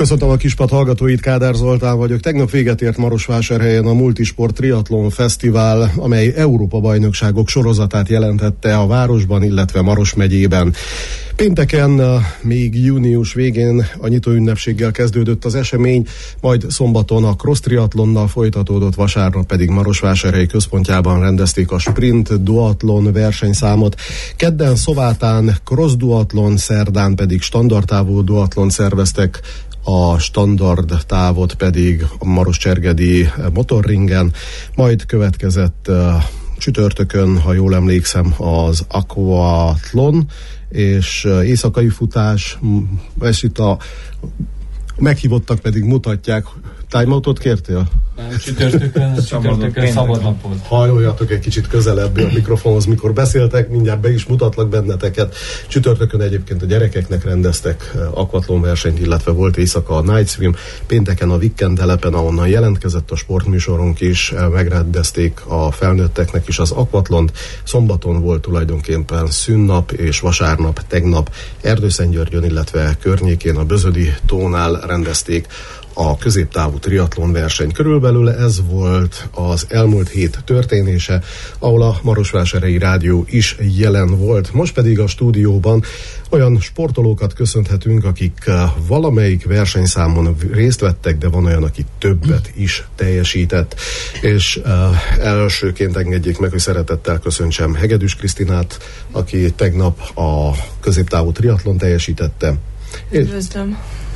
Köszöntöm a Kispad hallgatóit, Kádár Zoltán vagyok. Tegnap véget ért Marosvásárhelyen a Multisport Triathlon Fesztivál, amely Európa-bajnokságok sorozatát jelentette a városban, illetve Maros megyében. Pénteken, még június végén a nyitóünnepséggel kezdődött az esemény, majd szombaton a cross triatlonnal folytatódott, vasárnap pedig Marosvásárhely központjában rendezték a sprint duatlon versenyszámot. Kedden Szovátán cross duatlon, szerdán pedig standardtávú duatlon szerveztek, a standard távot pedig a Maros-Csergedi motorringen, majd következett csütörtökön, ha jól emlékszem, az aquatlon és éjszakai futás, és itt a meghívottak pedig mutatják. Time-outot kértél? Nem, csütörtökön szabadnapot. Hajoljatok egy kicsit közelebb a mikrofonhoz, mikor beszéltek, mindjárt be is mutatlak benneteket. Csütörtökön egyébként a gyerekeknek rendeztek aquatlon versenyt, illetve volt éjszaka a Night Swim. Pénteken a Viken telepen, ahonnan jelentkezett a sportműsorunk is, megrendezték a felnőtteknek is az aquatlont. Szombaton volt tulajdonképpen szünnap, és vasárnap, tegnap Erdőszentgyörgyön, illetve környékén a Bözödi tónál rendezték a középtávú triatlon verseny. Körülbelül ez volt az elmúlt hét történése, ahol a Marosvásárhelyi Rádió is jelen volt. Most pedig a stúdióban olyan sportolókat köszönhetünk, akik valamelyik versenyszámon részt vettek, de van olyan, aki többet is teljesített. És elsőként engedjék meg, hogy szeretettel köszöntsem Hegedűs Krisztinát, aki tegnap a középtávú triatlon teljesítette. Üdvözlöm!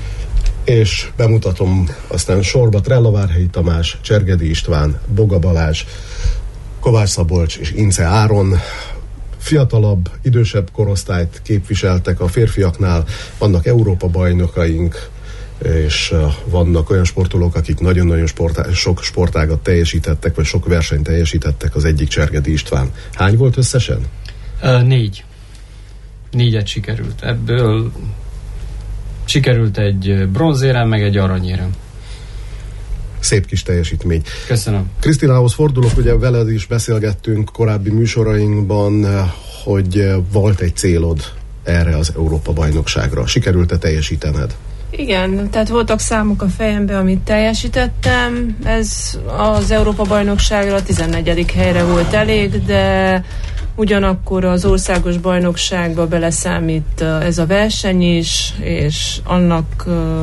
És bemutatom aztán sorba Trellavárhelyi Tamás, Csergedi István, Boga Balázs, Kovács Szabolcs és Ince Áron. Fiatalabb, idősebb korosztályt képviseltek a férfiaknál, vannak Európa bajnokaink, és vannak olyan sportolók, akik nagyon-nagyon sok sportágat teljesítettek, vagy sok versenyt teljesítettek, az egyik Csergedi István. Hány volt összesen? 4. 4-et sikerült. Ebből sikerült egy bronzérem, meg egy aranyérem. Szép kis teljesítmény. Köszönöm. Krisztinához fordulok, ugye veled is beszélgettünk korábbi műsorainkban, hogy volt egy célod erre az Európa-bajnokságra. Sikerült-e teljesítened? Igen, tehát voltak számok a fejemben, amit teljesítettem. Ez az Európa-bajnokságra a 14. helyre volt elég, de ugyanakkor az országos bajnokságba beleszámít ez a verseny is, és annak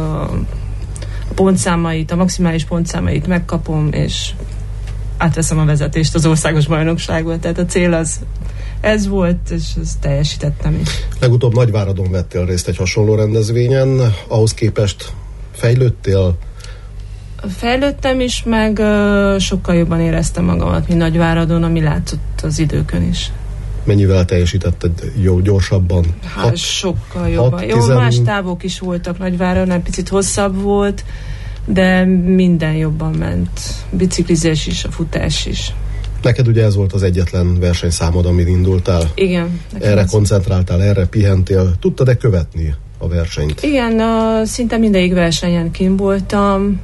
a pontszámait, a maximális pontszámait megkapom, és átveszem a vezetést az országos bajnokságba. Tehát a cél az ez volt, és ezt teljesítettem is. Legutóbb Nagyváradon vettél részt egy hasonló rendezvényen, ahhoz képest fejlődtél? Fejlődtem is, meg sokkal jobban éreztem magamat, mint Nagyváradon, ami látszott az időkön is. Mennyivel teljesítetted gyorsabban? Sokkal jobban. Jó, más távok is voltak Nagyváradon, egy picit hosszabb volt, de minden jobban ment. Biciklizés is, a futás is. Neked ugye ez volt az egyetlen versenyszámod, amin indultál? Igen. Erre koncentráltál, erre pihentél. Tudtad-e követni a versenyt? Igen, szinte mindegyik versenyen kint voltam.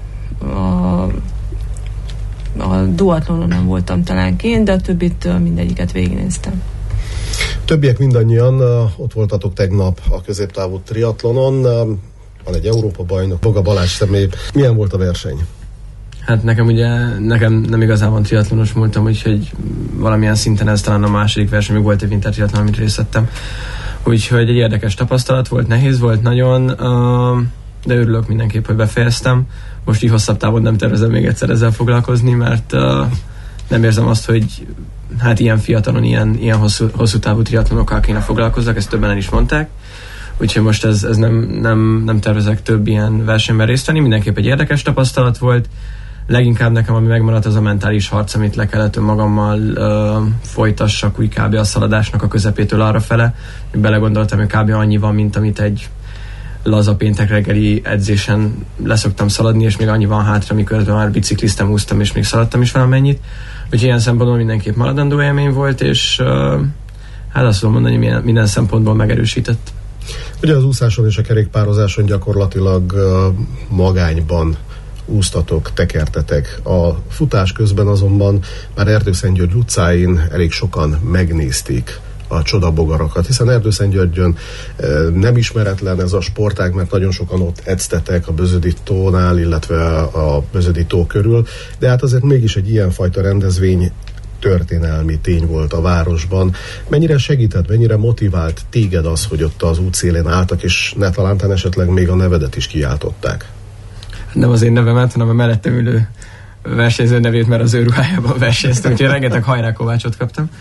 A duatlonon nem voltam talán kint, de a többit mindegyiket végignéztem. Többiek mindannyian ott voltatok tegnap a középtávú triatlonon. Van egy Európa bajnok, Boga Balázs személy. Milyen volt a verseny? Hát nekem nem igazán van triatlonos múltam, úgyhogy valamilyen szinten ez talán a második verseny, még volt egy winter triatlon, amit részt vettem. Úgyhogy egy érdekes tapasztalat volt, nehéz volt nagyon, de örülök mindenképp, hogy befejeztem. Most így hosszabb távon nem tervezem még egyszer ezzel foglalkozni, mert nem érzem azt, hogy hát ilyen fiatalon, ilyen hosszú távú triatlonokkal kéne foglalkozzak, ezt többen el is mondták. Úgyhogy most ez nem tervezek több ilyen versenyben részt venni. Mindenképp egy érdekes tapasztalat volt. Leginkább nekem, ami megmaradt, az a mentális harc, amit le kellett önmagammal folytassak úgy kb. A szaladásnak a közepétől arrafele. Belegondoltam, hogy kb. Annyi van, mint amit egy laza péntek reggeli edzésen leszoktam szaladni, és még annyi van hátra, mikor már bicikliztem, úsztam, és még szaladtam is valamennyit. Úgyhogy ilyen szempontból mindenképp maradandó élmény volt, és hát azt tudom mondani, hogy minden szempontból megerősített. Ugye az úszáson és a kerékpározáson gyakorlatilag magányban úsztatok, tekertetek. A futás közben azonban már Erdőszentgyörgy utcáin elég sokan megnézték a csodabogarakat, hiszen Erdőszentgyörgyön nem ismeretlen ez a sportág, mert nagyon sokan ott edztetek a Bözödi tónál, illetve a Bözödi tó körül, de hát azért mégis egy ilyenfajta rendezvény történelmi tény volt a városban. Mennyire segített, mennyire motivált téged az, hogy ott az útszélén álltak, és ne talántán esetleg még a nevedet is kiáltották? Nem az én nevemet, hanem a mellettem ülő versenyző nevét, mert az ő ruhájában versenyeztem, úgyhogy rengeteg hajrákovácsot kaptam.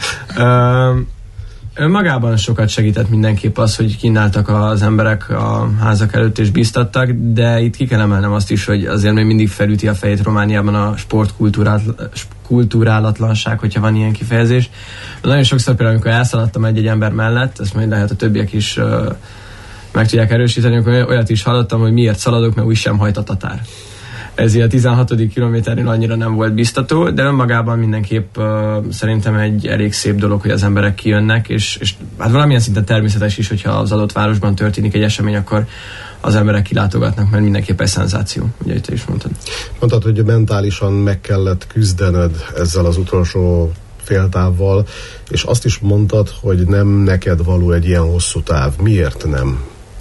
Önmagában sokat segített mindenképp az, hogy kínáltak az emberek a házak előtt és bíztattak, de itt ki kell emelnem azt is, hogy azért még mindig felüti a fejét Romániában a sportkulturálatlanság, hogyha van ilyen kifejezés. Nagyon sokszor például, amikor elszaladtam egy ember mellett, ezt majd lehet a többiek is meg tudják erősíteni, akkor olyat is hallottam, hogy miért szaladok, mert úgy sem hajt a tatár. Ez a 16. kilométernél annyira nem volt biztató, de önmagában mindenképp szerintem egy elég szép dolog, hogy az emberek kijönnek, és hát valamilyen szinten természetes is, hogyha az adott városban történik egy esemény, akkor az emberek kilátogatnak, mert mindenképp egy szenzáció, ugye te is mondtad. Mondtad, hogy mentálisan meg kellett küzdened ezzel az utolsó féltávval, és azt is mondtad, hogy nem neked való egy ilyen hosszú táv. Miért nem?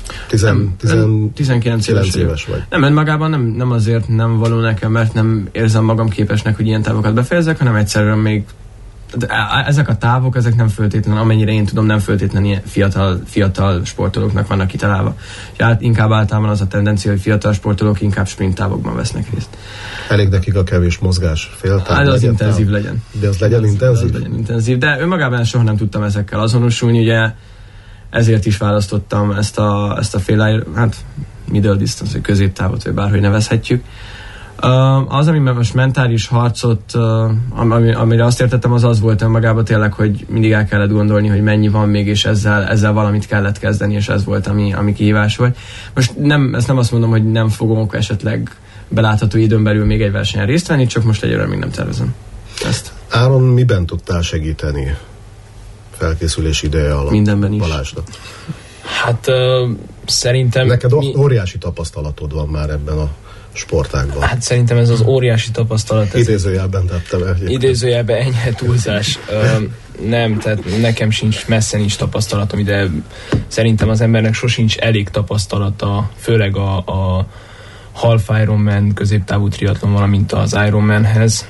19 éves vagy. Nem, önmagában nem azért nem való nekem, mert nem érzem magam képesnek, hogy ilyen távokat befejezzek, hanem egyszerűen még ezek a távok, ezek nem föltétlenül, amennyire én tudom, nem föltétlenül ilyen fiatal sportolóknak vannak kitalálva. Hát inkább általában az a tendencia, hogy fiatal sportolók inkább sprint távokban vesznek részt. Elég nekik a kevés mozgás, féltáv. Hát az intenzív legyen. De az legyen intenzív? Az legyen intenzív, de önmagában soha nem tudtam ezekkel azonosulni, ugye ezért is választottam ezt a middle distance, vagy középtávot, vagy bárhogy nevezhetjük. Az, amiben most mentális harcot, amire azt értettem, az volt önmagában tényleg, hogy mindig el kellett gondolni, hogy mennyi van még, és ezzel valamit kellett kezdeni, és ez volt, ami kihívás volt. Most ezt nem azt mondom, hogy nem fogok esetleg belátható időn belül még egy versenyen részt venni, csak most egyelőre még nem tervezem ezt. Áron, miben tudtál segíteni felkészülés ideje alatt? Mindenben is. Balázsnak? Hát szerintem... Neked óriási tapasztalatod van már ebben a sportágban. Hát szerintem ez az óriási tapasztalat... Idézőjelben tettem el. Idézőjelben enyhe túlzás. Nem, tehát nekem sincs, messze nincs tapasztalatom, de szerintem az embernek sosincs elég tapasztalata, főleg a Half Ironman középtávú triatlon, valamint az Ironmanhez,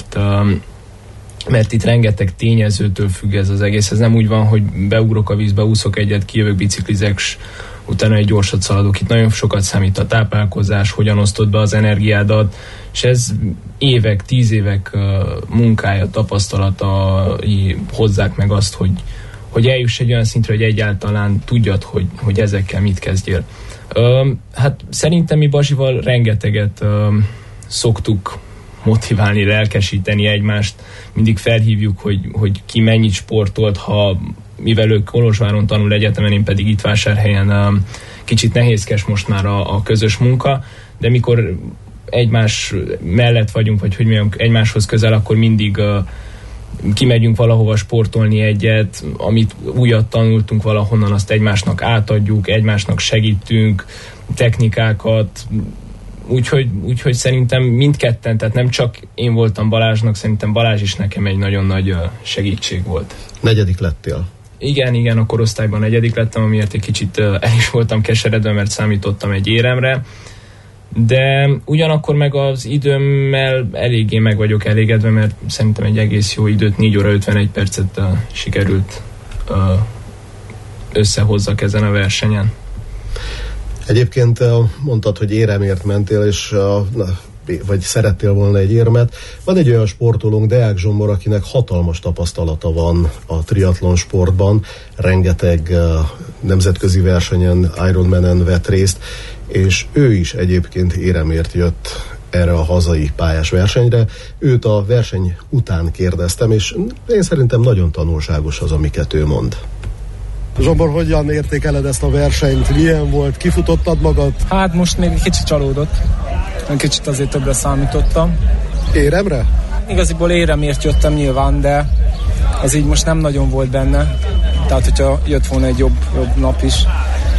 mert itt rengeteg tényezőtől függ ez az egész. Ez nem úgy van, hogy beugrok a vízbe, úszok egyet, kijövök, biciklizek, utána egy gyorsat szaladok. Itt nagyon sokat számít a táplálkozás, hogyan osztod be az energiádat, és ez évek, 10 évek munkája, tapasztalata hozzák meg azt, hogy eljuss egy olyan szintre, hogy egyáltalán tudjad, hogy ezekkel mit kezdjél. Hát szerintem mi Bazsival rengeteget szoktuk motiválni, lelkesíteni egymást, mindig felhívjuk, hogy ki mennyit sportolt, mivel ő Kolozsváron tanul egyetemen, én pedig itt Vásárhelyen, kicsit nehézkes most már a közös munka, de mikor egymás mellett vagyunk, vagy hogy mondjam, egymáshoz közel, akkor mindig kimegyünk valahova sportolni egyet, amit újat tanultunk valahonnan, azt egymásnak átadjuk, egymásnak segítünk, technikákat, úgyhogy szerintem mindketten, tehát nem csak én voltam Balázsnak, szerintem Balázs is nekem egy nagyon nagy segítség volt. 4. lettél. Igen, a korosztályban 4. lettem, amiért egy kicsit el is voltam keseredve, mert számítottam egy éremre, de ugyanakkor meg az időmmel eléggé meg vagyok elégedve, mert szerintem egy egész jó időt, 4 óra 51 percet sikerült összehozzak ezen a versenyen. Egyébként mondtad, hogy éremért mentél, és vagy szerettél volna egy érmet. Van egy olyan sportolónk, Deák Zsombor, akinek hatalmas tapasztalata van a triatlon sportban, rengeteg nemzetközi versenyen, Ironmanen vett részt, és ő is egyébként éremért jött erre a hazai pályás versenyre. Őt a verseny után kérdeztem, és én szerintem nagyon tanulságos az, amiket ő mond. Zsombor, hogyan értékeled ezt a versenyt? Milyen volt? Kifutottad magad? Hát most még egy kicsit csalódott. Kicsit azért többre számítottam. Éremre? Igaziból éremért jöttem nyilván, de az így most nem nagyon volt benne. Tehát, hogyha jött volna egy jobb nap is,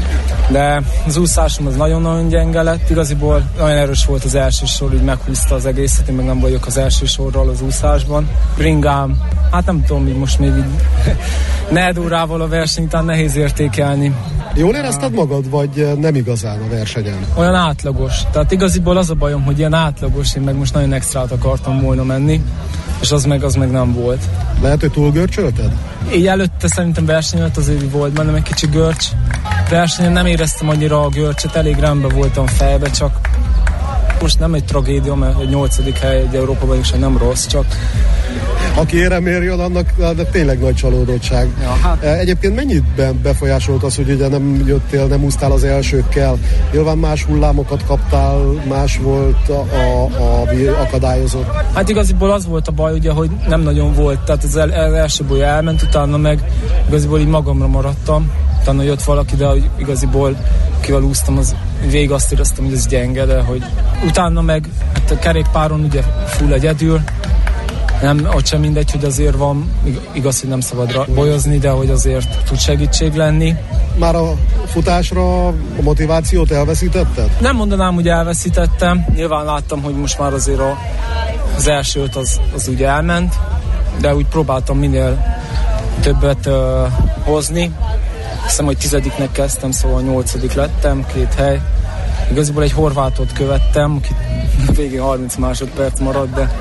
De az úszásom az nagyon-nagyon gyenge lett, igaziból nagyon erős volt az első sor, így meghúzta az egészet, én meg nem vagyok az első sorral az úszásban. Bringám, hát nem tudom, így most még így negyed órával a verseny után nehéz értékelni. Jól érezted magad, vagy nem igazán a versenyen? Olyan átlagos, tehát igaziból az a bajom, hogy ilyen átlagos, én meg most nagyon extrát akartam volna menni, és az meg nem volt. Lehet, hogy túl görcsölted? Így előtte szerintem verseny előtt azért volt bennem egy kicsi görcs. Versenyen nem éreztem annyira a görcsöt, elég rendben voltam fejbe, csak most nem egy tragédia, mert egy 8. hely egy Európa-bajnokság nem rossz, csak aki éremér jön, annak tényleg nagy csalódottság. Ja, hát. Egyébként mennyit befolyásolt az, hogy ugye nem jöttél, nem úsztál az elsőkkel? Nyilván más hullámokat kaptál, más volt a akadályozott. Hát igaziból az volt a baj, ugye, hogy nem nagyon volt, tehát az első boly elment, utána meg igaziból így magamra maradtam. Utána jött valaki, de igaziból kivel úsztam, az végig azt éreztem, hogy ez gyenge, de hogy utána meg hát a kerékpáron ugye full egyedül, nem, ott sem mindegy, hogy azért van, igaz, hogy nem szabad bolyozni, de hogy azért tud segítség lenni. Már a futásra a motivációt elveszítetted? Nem mondanám, hogy elveszítettem. Nyilván láttam, hogy most már azért az első öt az úgy elment, de úgy próbáltam minél többet hozni. Hiszem, hogy 10-nek kezdtem, szóval 8. lettem, 2 hely. Igazából egy horvátot követtem, aki végén 30 másodperc maradt, de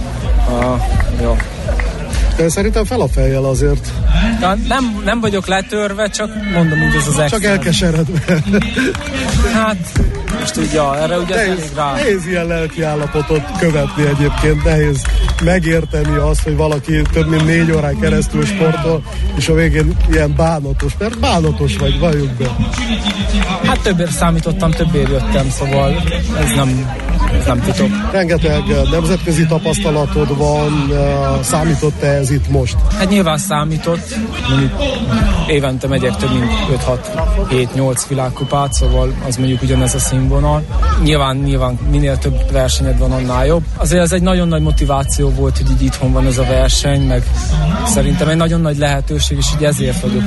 jó. De szerintem fel a fejjel azért. Nem vagyok letörve, csak mondom, hogy ez az extra. Csak elkeseredve. Hát, most úgy, erre ugye elég rá. Nehéz ilyen lelki állapotot követni egyébként, nehéz megérteni azt, hogy valaki több mint 4 órán keresztül sportol, és a végén ilyen bánatos, mert bánatos vagy, valljuk be. Hát többért számítottam, többért jöttem, szóval ez nem titok. Rengeteg nemzetközi tapasztalatod van, számított-e ez itt most? Hát nyilván számított, mondjuk évente megyek több mint 5-6-7-8 világkupát, szóval az mondjuk ugyanez a színvonal. Nyilván minél több versenyed van, annál jobb. Azért ez egy nagyon nagy motiváció volt, hogy így itthon van ez a verseny, meg szerintem egy nagyon nagy lehetőség, és így ezért vagyok.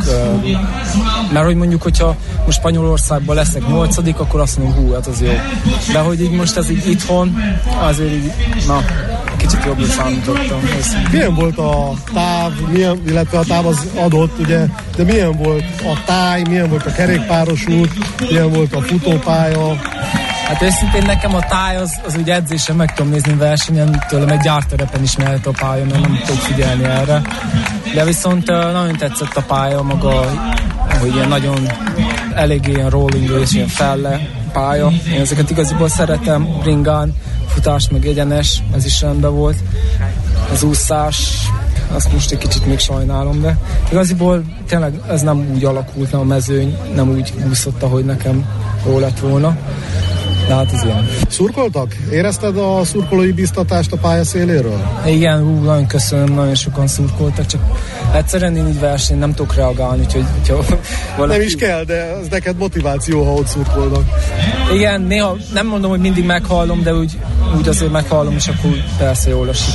Mert hogy mondjuk, hogyha most Spanyolországban leszek 8., akkor azt mondom, hát az jó. De hogy így most ez így itthon, azért így, kicsit jobbra számítottam. Milyen volt a táv, illetve a táv az adott, ugye, de milyen volt a táj, milyen volt a kerékpáros út, milyen volt a futópálya? Hát őszintén nekem a táj az úgy edzésen meg tudom nézni versenyen, tőlem egy gyárterepen is mehet a pálya, mert nem tudok figyelni erre. De viszont nagyon tetszett a pálya maga, hogy ilyen nagyon elég ilyen rolling és ilyen felle pálya. Én ezeket igaziból szeretem, bringán, futás meg egyenes, ez is rendben volt. Az úszás, azt most egy kicsit még sajnálom, de igaziból tényleg ez nem úgy alakult, nem a mezőny, nem úgy úszott, ahogy nekem jó lett volna. De hát ez ilyen. Szurkoltak? Érezted a szurkolói biztatást a pálya széléről? Igen, nagyon köszönöm, nagyon sokan szurkoltak, csak egyszerűen én így versenyen nem tudok reagálni, úgyhogy valaki... Nem is kell, de ez neked motiváció, ha ott szurkolnak. Igen, néha nem mondom, hogy mindig meghallom, de úgy azért meghallom, és akkor persze jól esik.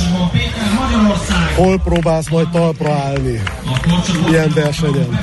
Hol próbálsz majd talpra állni ilyen versenyen?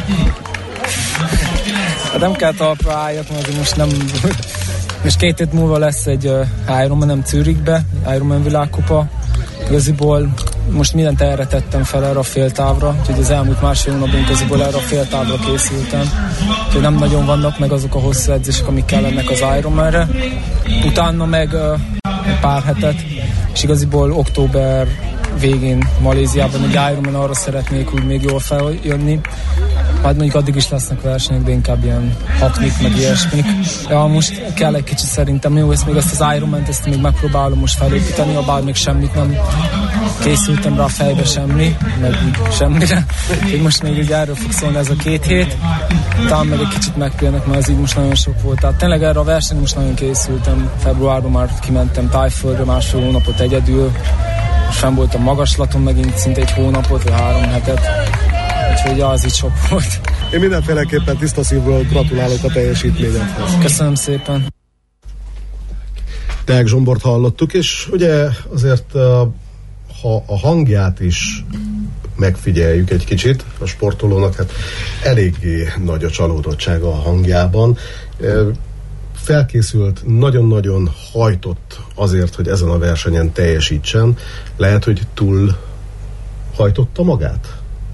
Hát nem kell talpra álljak, mert most nem... Most 2 hét múlva lesz egy Ironman, nem Zürichbe, Ironman világkupa. Igaziból most mindent erre tettem fel, erre a féltávra, úgyhogy az elmúlt másfél hónapban igaziból erre a féltávra készültem. Úgyhogy nem nagyon vannak meg azok a hosszú edzések, amik kellenek az Ironmanre. Utána meg egy pár hetet, és igaziból október végén Maléziában egy Ironman, arra szeretnék úgy még jól feljönni. Hát mondjuk addig is lesznek versenyek, de inkább ilyen haknik, meg ilyesmik. Ja, most kell egy kicsit szerintem, jó, ezt az Ironman-t, ezt még megpróbálom most felépíteni, bár még semmit nem készültem rá a fejbe semmi, meg semmire. Úgyhogy most még így erről fog szólni ez a 2 hét. Talán meg egy kicsit megpélnek, mert ez így most nagyon sok volt. Tehát tényleg erre a versenyre most nagyon készültem. Februárban már kimentem Tájföldre, másfél hónapot egyedül. Most fenn voltam magaslaton megint szinte egy hónapot, vagy 3 hetet. Úgyhogy az így sok volt. Én mindenféleképpen tiszta szívből gratulálok a teljesítményedhez. Köszönöm szépen. Deák Zsombort hallottuk, és ugye azért ha a hangját is megfigyeljük egy kicsit a sportolónak, hát eléggé nagy a csalódottsága a hangjában. Felkészült, nagyon-nagyon hajtott azért, hogy ezen a versenyen teljesítsen. Lehet, hogy túl hajtotta magát?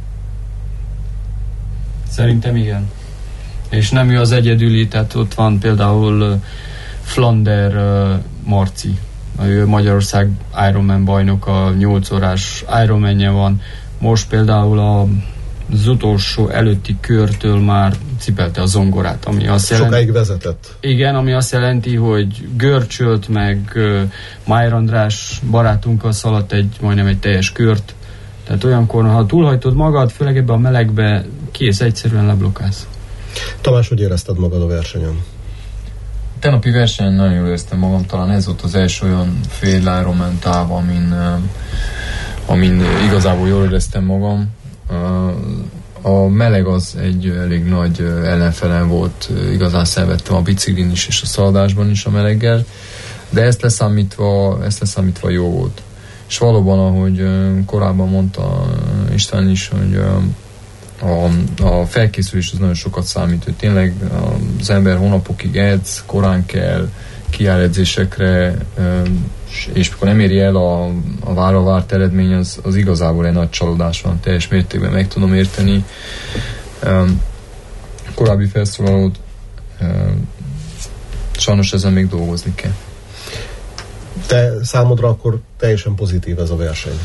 Szerintem igen. És nem ő az egyedüli, tehát ott van például Flander Marci. Ő Magyarország Ironman bajnok, a 8 órás Ironmanje van. Most például az utolsó előtti körtől már cipelte a zongorát, ami azt jelenti... Sokáig vezetett. Igen, ami azt jelenti, hogy görcsölt, meg Májer András barátunkkal szaladt majdnem egy teljes kört. Tehát olyankor, ha túlhajtod magad, főleg ebbe a melegbe, kész, egyszerűen leblokkálsz. Tamás, hogy érezted magad a versenyen? Tegnapi versenyen nagyon jól éreztem magam, talán ez volt az első olyan fél Ironman táv, amin igazából jól éreztem magam. A meleg az egy elég nagy ellenfelem volt, igazán szenvedtem a biciklin is és a szaladásban is a meleggel, de ezt leszámítva jó volt. És valóban, ahogy korábban mondta István is, hogy a felkészülés az nagyon sokat számít, hogy tényleg az ember hónapokig edz, korán kell, kiáll edzésekre, és mikor nem éri el a várt eredmény, az igazából egy nagy csalódás van, teljes mértékben meg tudom érteni. Korábbi felszólalót, sajnos ezen még dolgozni kell. Te számodra akkor teljesen pozitív ez a verseny?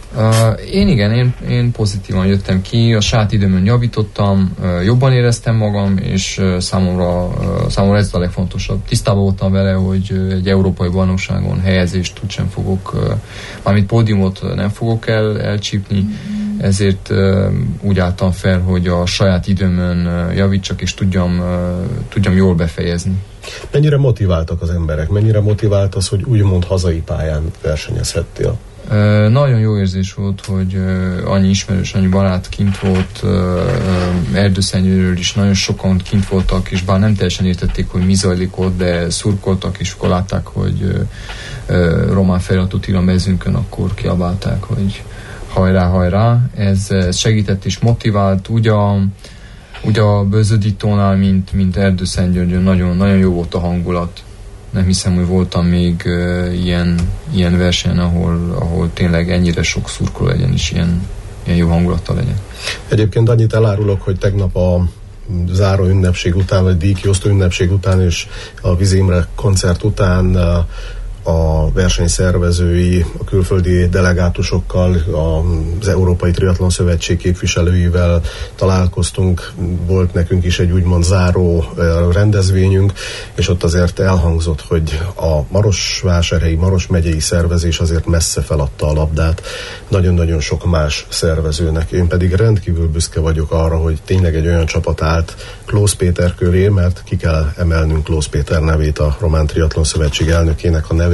Én pozitívan jöttem ki, a saját időmön javítottam, jobban éreztem magam, és számomra ez a legfontosabb. Tisztában voltam vele, hogy egy európai bajnokságon helyezést sem fogok, mármint pódiumot nem fogok elcsípni, ezért úgy álltam fel, hogy a saját időmön javítsak, és tudjam jól befejezni. Mennyire motiváltak az emberek? Mennyire motivált az, hogy úgymond hazai pályán versenyezhettél? Nagyon jó érzés volt, hogy annyi ismerős, annyi barát kint volt, Erdőszenyőről is nagyon sokan kint voltak, és bár nem teljesen értették, hogy mi zajlik ott, de szurkoltak, és akkor látták, hogy román feliratot ír a mezőnkön, akkor kiabálták, hogy hajrá, hajrá. Ez segített és motivált, úgy a Bözödítónál, mint Erdőszengyörgyön, nagyon, nagyon jó volt a hangulat. Nem hiszem, hogy voltam még ilyen versenyen, ahol tényleg ennyire sok szurkoló legyen, és ilyen jó hangulattal legyen. Egyébként annyit elárulok, hogy tegnap a záró ünnepség után, vagy díjkiosztó ünnepség után, és a Viz Imre koncert után a versenyszervezői, a külföldi delegátusokkal, az Európai Triatlon Szövetség képviselőivel találkoztunk, volt nekünk is egy úgymond záró rendezvényünk, és ott azért elhangzott, hogy a Marosvásárhelyi, Maros megyei szervezés azért messze feladta a labdát nagyon-nagyon sok más szervezőnek. Én pedig rendkívül büszke vagyok arra, hogy tényleg egy olyan csapat állt Klósz Péter köré, mert ki kell emelnünk Klósz Péter nevét, a Román Triatlon Szövetség elnökének a nevét,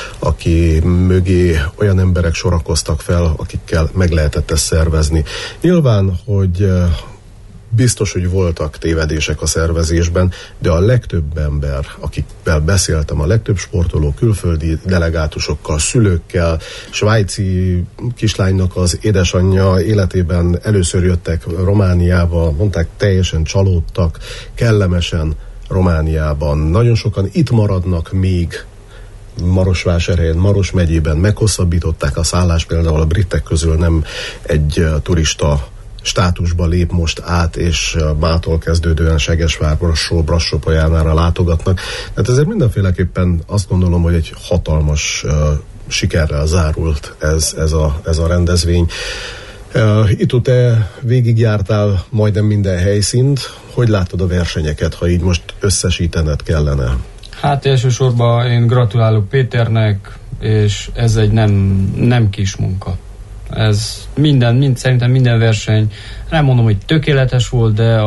aki mögé olyan emberek sorakoztak fel, akikkel meg lehetett ezt szervezni. Nyilván, hogy biztos, hogy voltak tévedések a szervezésben, de a legtöbb ember, akikkel beszéltem, a legtöbb sportoló, külföldi delegátusokkal, szülőkkel, svájci kislánynak az édesanyja életében először jöttek Romániába, mondták, teljesen csalódtak, kellemesen Romániában. Nagyon sokan itt maradnak még Marosvásárhelyen, Maros megyében, meghosszabbították a szállást, például a britek közül nem egy turista státusba lép most át, és mától kezdődően Segesvár, Brassó-Polyánára látogatnak. Tehát ezért mindenféleképpen azt gondolom, hogy egy hatalmas sikerrel zárult ez a rendezvény. Itt te végigjártál majdnem minden helyszínt. Hogy látod a versenyeket, ha így most összesítened kellene? Hát elsősorban én gratulálok Péternek, és ez egy nem kis munka. Ez szerintem minden verseny, nem mondom, hogy tökéletes volt, de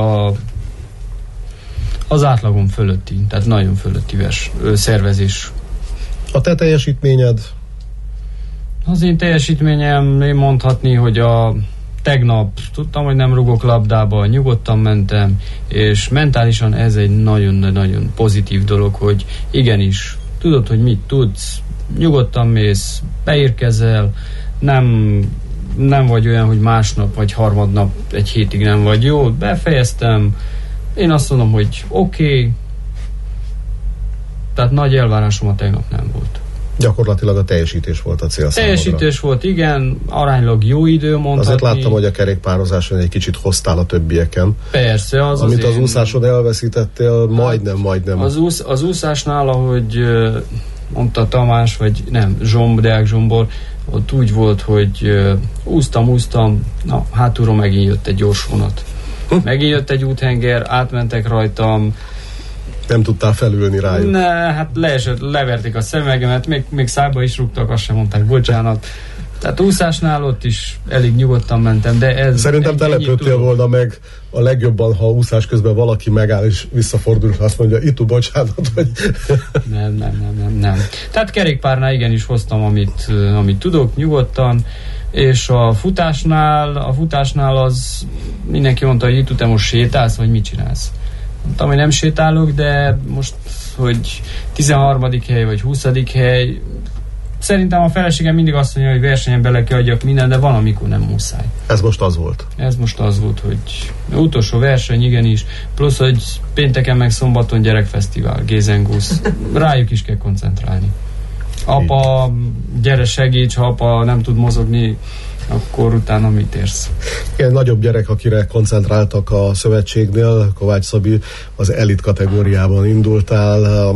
az átlagon fölötti, tehát nagyon fölötti szervezés. A te teljesítményed? Az én teljesítményem, én mondhatni, hogy tegnap tudtam, hogy nem rugok labdába, nyugodtan mentem, és mentálisan ez egy nagyon-nagyon pozitív dolog, hogy igenis, tudod, hogy mit tudsz, nyugodtan mész, beérkezel, nem nem vagy olyan, hogy másnap vagy harmadnap egy hétig nem vagy jó, befejeztem, én azt mondom, hogy oké. Tehát nagy elvárásom a tegnap nem volt. Gyakorlatilag a teljesítés volt a cél számodra. Teljesítés volt, igen, aránylag jó idő mondhatni. Azért láttam, hogy a kerékpározáson egy kicsit hoztál a többiek. Persze, az amit az úszáson elveszítettél, majdnem. Az úszásnál, ahogy mondta Tamás, vagy nem, Deák Zsombor, ott úgy volt, hogy úsztam, na, hátulról megint jött egy gyors vonat. Megint jött egy úthenger, átmentek rajtam. Nem tudtál felülni rájuk. Ne, hát leverték a szemegemet, még szájba is rúgtak, azt sem mondták, bocsánat. Tehát úszásnál ott is elég nyugodtan mentem, de ez... Szerintem te lepődtél volna meg a legjobban, ha úszás közben valaki megáll és visszafordul, és azt mondja, itt bocsánat, vagy... Nem. Tehát kerékpárnál igenis hoztam, amit tudok, nyugodtan, és a futásnál az mindenki mondta, hogy itt te most sétálsz, vagy mit csinálsz? Mondtam, hogy nem sétálok, de most, hogy 13. hely, vagy 20. hely, szerintem a feleségem mindig azt mondja, hogy versenyen bele kell adjak minden, de van, amikor nem muszáj. Ez most az volt? Ez most az volt, hogy utolsó verseny, igenis, plusz, hogy pénteken meg szombaton gyerekfesztivál, Gézengusz, rájuk is kell koncentrálni. Apa, gyere segíts, ha apa nem tud mozogni, akkor utána mit érsz? Igen, nagyobb gyerek, akire koncentráltak a szövetségnél, Kovács Szabi, az elit kategóriában indultál.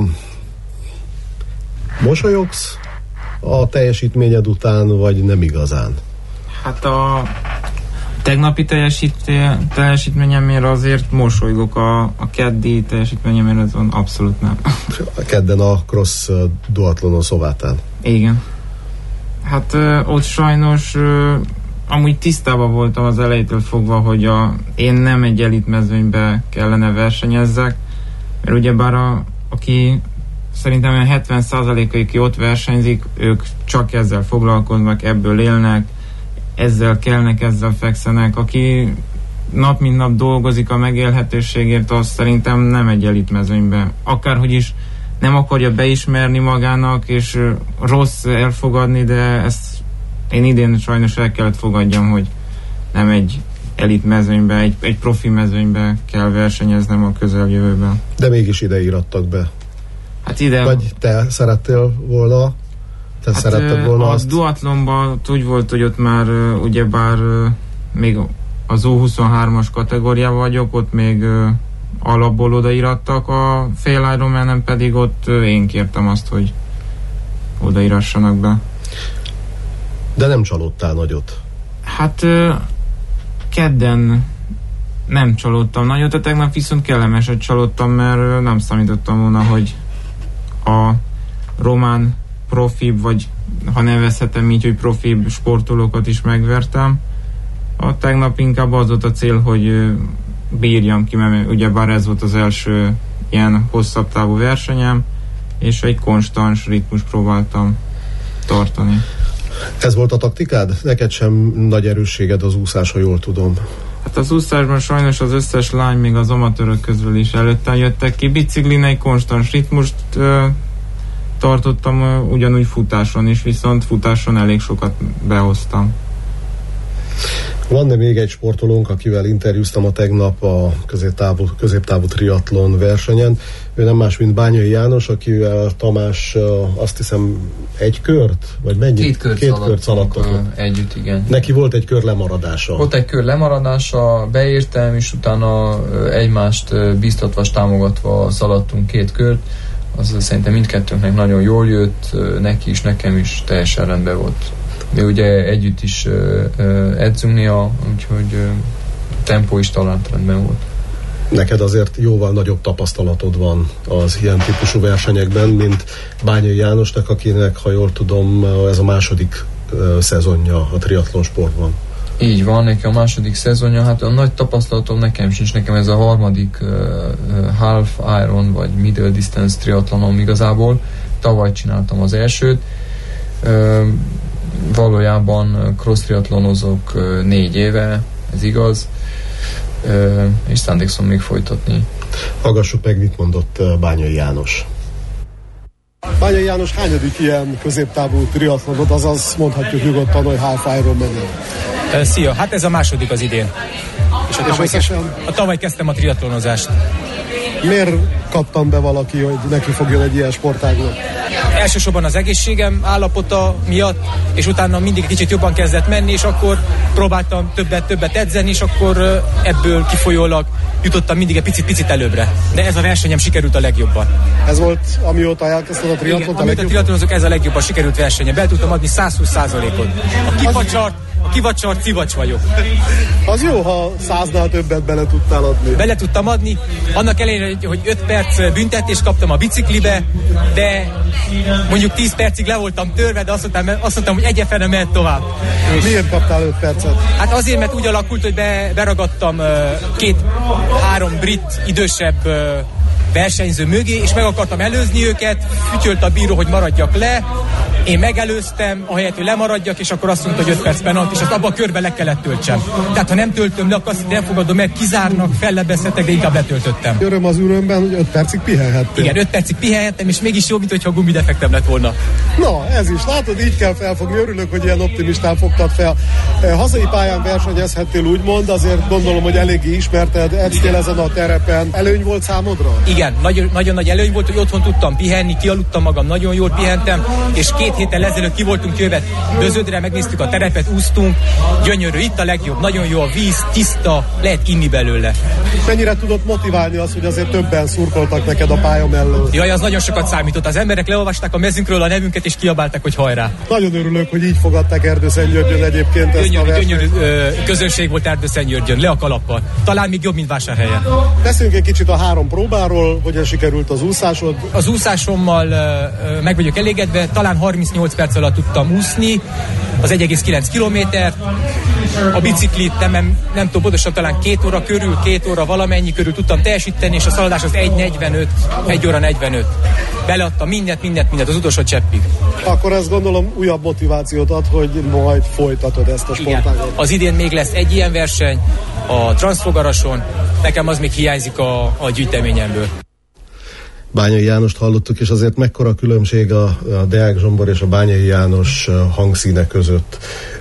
Mosolyogsz a teljesítményed után, vagy nem igazán? Hát a tegnapi teljesítményemért azért mosolygok, a keddi teljesítményemért azon abszolút nem. Kedden a cross duatlonon Szovátán. Igen. Hát ott sajnos amúgy tisztában voltam az elejétől fogva, hogy én nem egy elit mezőnybe kellene versenyezzek, mert ugyebár aki szerintem 70%-a, aki ott versenyzik, ők csak ezzel foglalkoznak, ebből élnek, ezzel kelnek, ezzel fekszenek. Aki nap mint nap dolgozik a megélhetőségért, az szerintem nem egy elit mezőnybe. Akárhogy is nem akarja beismerni magának, és rossz elfogadni, de ezt én idén sajnos el kellett fogadjam, hogy nem egy elit mezőnybe, egy profi mezőnybe kell versenyeznem a közeljövőben. De mégis ide írattak be. Hát ide... Vagy te szerettél volna? Szeretted volna azt? A duatlonban úgy volt, hogy ott már ugyebár még az U23-as kategóriában vagyok, ott még alapból odaírattak, a fél Ironmanen pedig ott én kértem azt, hogy odaírassanak be. De nem csalódtál nagyot? Hát kedden nem csalódtam nagyot, a tegnap viszont kellemeset csalódtam, mert nem számítottam volna, hogy a román profibb, vagy ha nevezhetem így, hogy profibb sportolókat is megvertem. A tegnap inkább az volt a cél, hogy bírjam ki, mert ugyebár ez volt az első ilyen hosszabb távú versenyem, és egy konstans ritmus próbáltam tartani. Ez volt a taktikád? Neked sem nagy erősséged az úszás, ha jól tudom. Hát az úszásban sajnos az összes lány, még az amatőrök közül is előtte jöttek ki. Biciklin egy konstans ritmust tartottam, ugyanúgy futáson is, viszont futáson elég sokat behoztam. Van még egy sportolónk, akivel interjúztam a tegnap a középtávú triatlon versenyen. Ő nem más, mint Bányai János, akivel Tamás azt hiszem egy kört? Vagy mennyi? Két kört szaladtak együtt, igen. Neki volt egy kör lemaradása. Volt egy kör lemaradása, beértem, és utána egymást biztatva, támogatva szaladtunk 2 kört. Az szerintem mindkettőnknek nagyon jól jött, neki is, nekem is teljesen rendben volt. Mi ugye együtt is edzünk néha, úgyhogy tempó is talán rendben volt. Neked azért jóval nagyobb tapasztalatod van az ilyen típusú versenyekben, mint Bányai Jánosnak, akinek, ha jól tudom, ez a második szezonja a triatlon sportban. Így van, nekem a második szezonja, hát a nagy tapasztalatom nekem sincs, nekem ez a harmadik half iron vagy middle distance triatlonom igazából. Tavaly csináltam az elsőt. Valójában cross triatlonozok 4 éve, ez igaz, és szándékszom még folytatni. Hallgassuk meg, mit mondott Bányai János. Bányai János, hányadik ilyen középtávú triatlonod, azaz mondhatjuk nyugodtan, hogy half Ironman? Szia, hát ez a második az idén. És a tavaly kezdtem a triatlonozást. Miért kaptam be valaki, hogy neki fogjon egy ilyen sportágnak? Elsősorban az egészségem állapota miatt, és utána mindig kicsit jobban kezdett menni, és akkor próbáltam többet edzeni, és akkor ebből kifolyólag jutottam mindig egy picit előbbre. De ez a versenyem sikerült a legjobban. Ez volt, amióta elkezdted a triatlont? Igen, amióta triatlonozok, ez a legjobban sikerült versenyem. Be tudtam adni 120%-ot. A kivacsart civacs vagyok. Az jó, ha 100-nál többet bele tudtál adni. Bele tudtam adni, annak ellenére, hogy 5 perc büntetést kaptam a biciklibe, de mondjuk 10 percig le voltam törve, de azt mondtam, hogy egyefene mehet tovább. Miért kaptál 5 percet? Hát azért, mert úgy alakult, hogy beragadtam 2-3 brit idősebb versenyző mögé, és meg akartam előzni őket, fütyölt a bíró, hogy maradjak le, én megelőztem, ahelyett, hogy lemaradjak, és akkor azt mondta, hogy 5 perc penalti, és azt abban a körben le kellett töltsem. Tehát ha nem töltöm le, akkor azt nem fogadom meg, kizárnak, fellebezhetek, de inkább letöltöttem. Öröm az ürömben, hogy 5 percig pihenhettem. Igen, 5 percig pihenhettem, és mégis jobb, mintha gumidefektem lett volna. Na, ez is. Látod, így kell felfogni. Örülök, hogy ilyen optimistán fogtad fel. Hazai pályán versenyezhettél, úgymond, azért gondolom, hogy eléggé ismerted, edztél ezen a terepen. Előny volt számodra? Igen, nagyon nagy előny volt, hogy otthon tudtam pihenni, kialudtam magam, nagyon jól pihentem, és 2 héttel ezelőtt ki voltunk jövet Bözödre, megnéztük a terepet, úsztunk, gyönyörű, itt a legjobb, nagyon jó a víz, tiszta, lehet inni belőle. Mennyire tudott motiválni az, hogy azért többen szurkoltak neked a pálya mellől? Jaj, az nagyon sokat számított. Az emberek leolvasták a mezünkről a nevünket, és kiabálták, hogy hajrá. Nagyon örülök, hogy így fogadták Erdőszentgyörgyön egyébként ezt a versenyt. Gyönyörű közönség volt Erdőszentgyörgyön, le a kalappal. Talán még jobb, mint Vásárhelyen. Beszéljünk egy kicsit a 3 próbáról, hogyan sikerült az úszásod? Az úszásommal meg vagyok elégedve, talán 38 perc alatt tudtam úszni, az 1,9 kilométert. A biciklit nem tudom, pontosan talán 2 óra körül, 2 óra valamennyi körül tudtam teljesíteni, és a szaladás az 1 óra 45. Beleadtam mindent, az utolsó cseppig. Akkor ezt gondolom újabb motivációt ad, hogy majd folytatod ezt a sportágat. Az idén még lesz egy ilyen verseny a Transfogarason, nekem az még hiányzik a gyűjteményemből. Bányai Jánost hallottuk, és azért mekkora különbség a Deák Zsombor és a Bányai János hangszíne között.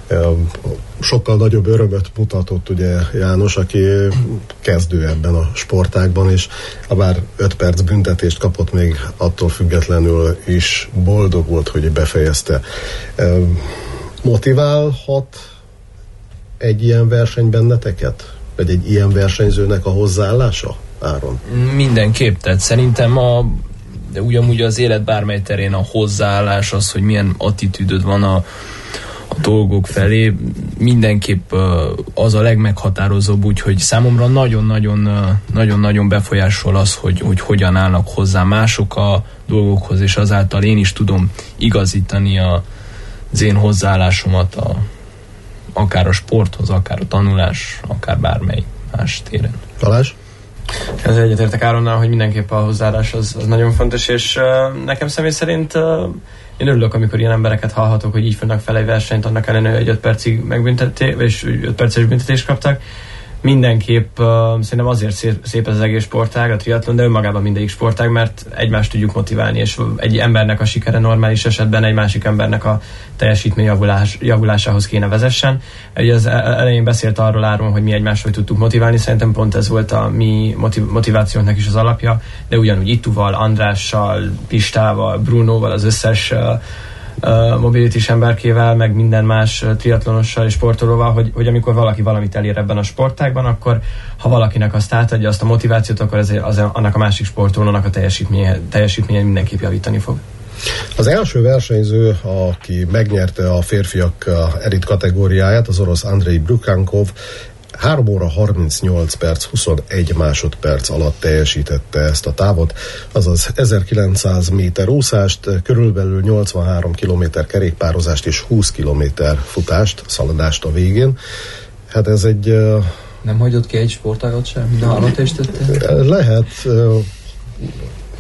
Sokkal nagyobb örömöt mutatott ugye János, aki kezdő ebben a sportágban, és habár 5 perc büntetést kapott, még attól függetlenül is boldog volt, hogy befejezte. Motiválhat egy ilyen verseny benneteket? Vagy egy ilyen versenyzőnek a hozzáállása, Áron? Mindenképp, tehát szerintem de ugyanúgy az élet bármely terén a hozzáállás, az, hogy milyen attitűdöd van a dolgok felé, mindenképp az a legmeghatározóbb, úgyhogy számomra nagyon-nagyon befolyásol az, hogy hogyan állnak hozzá mások a dolgokhoz, és azáltal én is tudom igazítani az én hozzáállásomat akár a sporthoz, akár a tanulás, akár bármely más téren. Balázs? Ez egyetértek Áronnal, hogy mindenképp a hozzáállás az nagyon fontos, és nekem személy szerint én örülök, amikor ilyen embereket hallhatok, hogy így fognak fel egy versenyt, annak ellenére, hogy 5 percig megbüntették, és 5 perces büntetést kaptak. Mindenképp szerintem azért szép ez az egész sportág, a triatlon, de önmagában mindegyik sportág, mert egymást tudjuk motiválni, és egy embernek a sikere normális esetben egy másik embernek a teljesítmény javulásához kéne vezessen. Ugye az elején beszélt arról Áron, hogy mi egymásról tudtuk motiválni, szerintem pont ez volt a mi motivációnknak is az alapja, de ugyanúgy Ituval, Andrással, Pistával, Brunoval, az összes mobilitis emberkével, meg minden más triatlonossal és sportolóval, hogy amikor valaki valamit elér ebben a sportágban, akkor ha valakinek azt átadja, azt a motivációt, akkor annak a másik sportolónak a teljesítménye mindenképp javítani fog. Az első versenyző, aki megnyerte a férfiak elit kategóriáját, az orosz Andrei Brukankov, 3 óra 38 perc, 21 másodperc alatt teljesítette ezt a távot, azaz 1900 méter úszást, körülbelül 83 kilométer kerékpározást és 20 kilométer futást, szaladást a végén. Hát ez egy... Nem hagyott ki egy sportágat sem? Minden alatt is tettél? Lehet...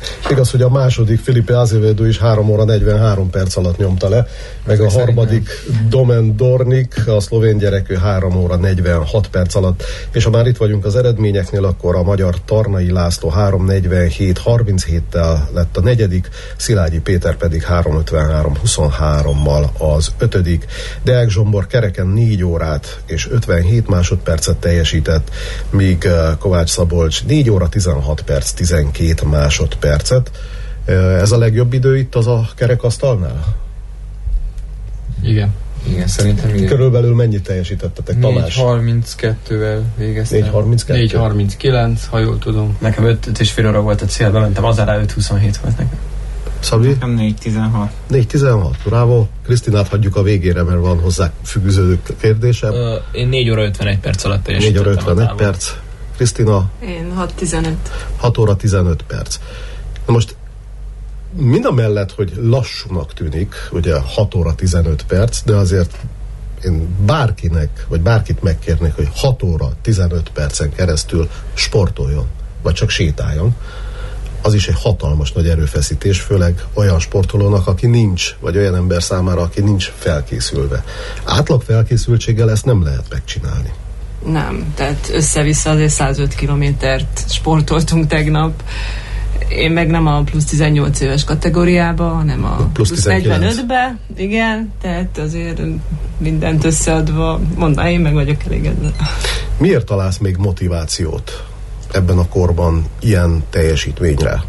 Igaz, hogy a második Felipe Azevedo is 3 óra 43 perc alatt nyomta le, meg a harmadik Domen Dornik, a szlovén gyerek, ő 3 óra 46 perc alatt, és ha már itt vagyunk az eredményeknél, akkor a magyar Tarnai László 3:47:37-tel lett a negyedik, Szilágyi Péter pedig 3:53:23-mal az 5. Deák Zsombor kereken 4 órát és 57 másodpercet teljesített, míg Kovács Szabolcs 4 óra 16 perc 12 másodpercet. Ez a legjobb idő itt az a kerekasztalnál? Igen, szerintem igen. Körülbelül mennyit teljesítettetek, Tamás? 4:32-vel végeztem. 4:32? 4:39, ha jól tudom. Nekem 5,5 óra volt a cél, bementem, az alá 5:27 volt nekem. Szabi? Nekem 4:16. 4:16, bravo. Krisztinát hagyjuk a végére, mert van hozzá függőző kérdése. Én 4 óra 51 perc alatt 4 óra 51 perc. Krisztina? Én 6:15. 6 óra 15 perc. Na most mindamellett, hogy lassúnak tűnik, ugye 6 óra 15 perc, de azért én bárkinek, vagy bárkit megkérnék, hogy 6 óra 15 percen keresztül sportoljon, vagy csak sétáljon, az is egy hatalmas nagy erőfeszítés, főleg olyan sportolónak, aki nincs, vagy olyan ember számára, aki nincs felkészülve. Átlag felkészültséggel ezt nem lehet megcsinálni. Nem, tehát össze-vissza azért 105 kilométert sportoltunk tegnap. Én meg nem a plusz 18 éves kategóriába, hanem a plusz 45-be, igen, tehát azért mindent összeadva, mondom, én meg vagyok elégedve. Miért találsz még motivációt ebben a korban ilyen teljesítményre?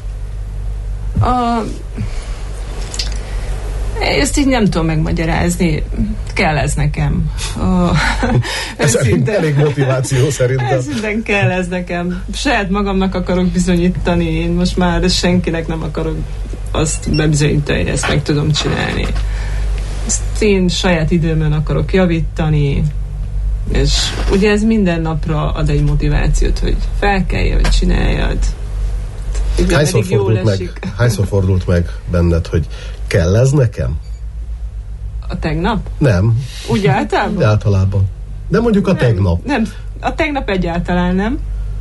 Ezt így nem tudom megmagyarázni. Kell ez nekem. Ez elég motiváció szerintem. Őszintén kell ez nekem. Saját magamnak akarok bizonyítani. Én most már senkinek nem akarok azt bebizonyítani, hogy ezt meg tudom csinálni. Ezt én saját időmön akarok javítani, és ugye ez minden napra ad egy motivációt, hogy felkelj, hogy csináljad. Hányszor fordult meg benned, hogy kell ez nekem? A tegnap? Nem. Úgy általában? Általában. De mondjuk a tegnap. Nem, a tegnap egyáltalán nem.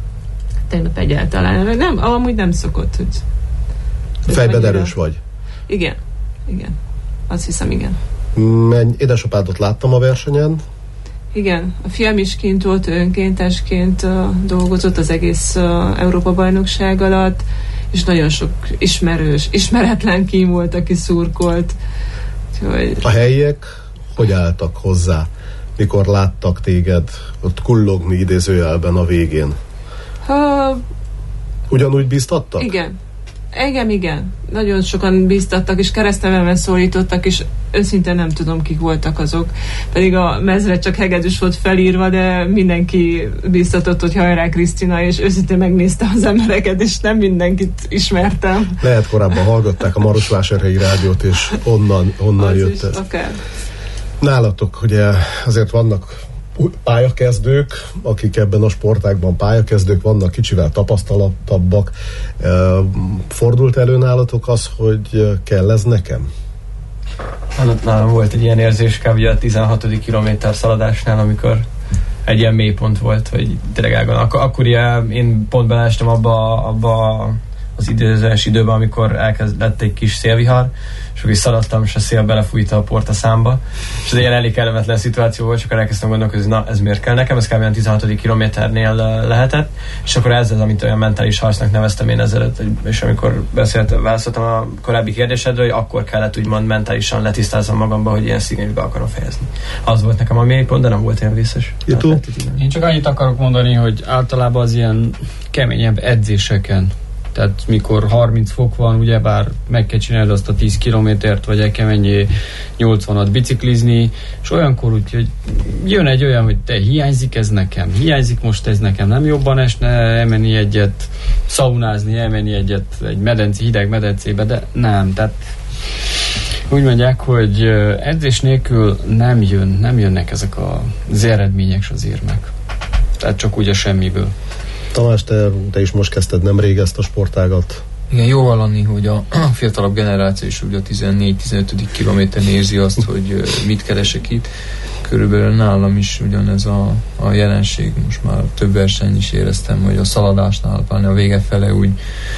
Nem, amúgy nem szokott, hogy... Fejben erős vagy? Igen. Azt hiszem, igen. Édesapádot láttam a versenyen. Igen, a fiam is kint volt, önkéntesként dolgozott az egész Európa-bajnokság alatt, és nagyon sok ismeretlen kín volt, aki szurkolt. Úgyhogy... A helyiek hogy álltak hozzá, mikor láttak téged ott kullogni idézőjelben a végén? Ugyanúgy bíztattak? Igen. Igen. Nagyon sokan bíztattak, és keresztnevemen szólítottak, és őszintén nem tudom, kik voltak azok. Pedig a mezre csak hegedűs volt felírva, de mindenki bíztatott, hogy hajrá Krisztina, és őszintén megnéztem az embereket, és nem mindenkit ismertem. Lehet korábban hallgatták a Marosvásárhelyi rádiót, és onnan jött ez. Akár. Nálatok ugye azért vannak pályakezdők, akik ebben a sportágban pályakezdők, vannak kicsivel tapasztalatabbak. Fordult elő nálatok az, hogy kell ez nekem? Nálam volt egy ilyen érzés kb. A 16. kilométer szaladásnál, amikor egy ilyen mélypont volt, hogy tényleg ágon. Akkor én pont beleestem abba az időzős időben, amikor lett egy kis szélvihar, és akkor is szaladtam, és a szél belefújta a port a számba. És ez egy elég kellemetlen szituáció volt, és akkor elkezdtem gondolkozni, hogy na, ez miért kell nekem, ez kb. A 16. kilométernél lehetett, és akkor ez az, amit olyan mentális harcnak neveztem én ezelőtt, és amikor válaszoltam a korábbi kérdésedről, hogy akkor kellett úgymond mentálisan letisztáznom magamba, hogy ilyen szigonyba akarom fejezni. Az volt nekem a mélypont, de nem volt ilyen vészes. Én csak annyit akarok mondani, hogy általában az ilyen keményebb edzéseken, tehát mikor 30 fok van, ugyebár meg kell csinálni azt a 10 kilométert, vagy el kell menni 80-at biciklizni, és olyankor úgy, hogy jön egy olyan, hogy te hiányzik ez nekem, ez nekem, nem jobban esne elmenni egyet, szaunázni, elmenni egyet egy hideg medencébe, de nem, tehát úgy mondják, hogy edzés nélkül nem jönnek ezek az eredmények és az érmek. Tehát csak úgy a semmiből. Tamás, te is most kezdted nemrég ezt a sportágat. Igen, jó hallani, hogy a fiatalabb generáció is ugye a 14-15. kilométeren érzi azt, hogy mit keresek itt. Körülbelül nálam is ugyanez a jelenség. Most már több verseny is éreztem, hogy a szaladásnál, pláne a vége fele úgy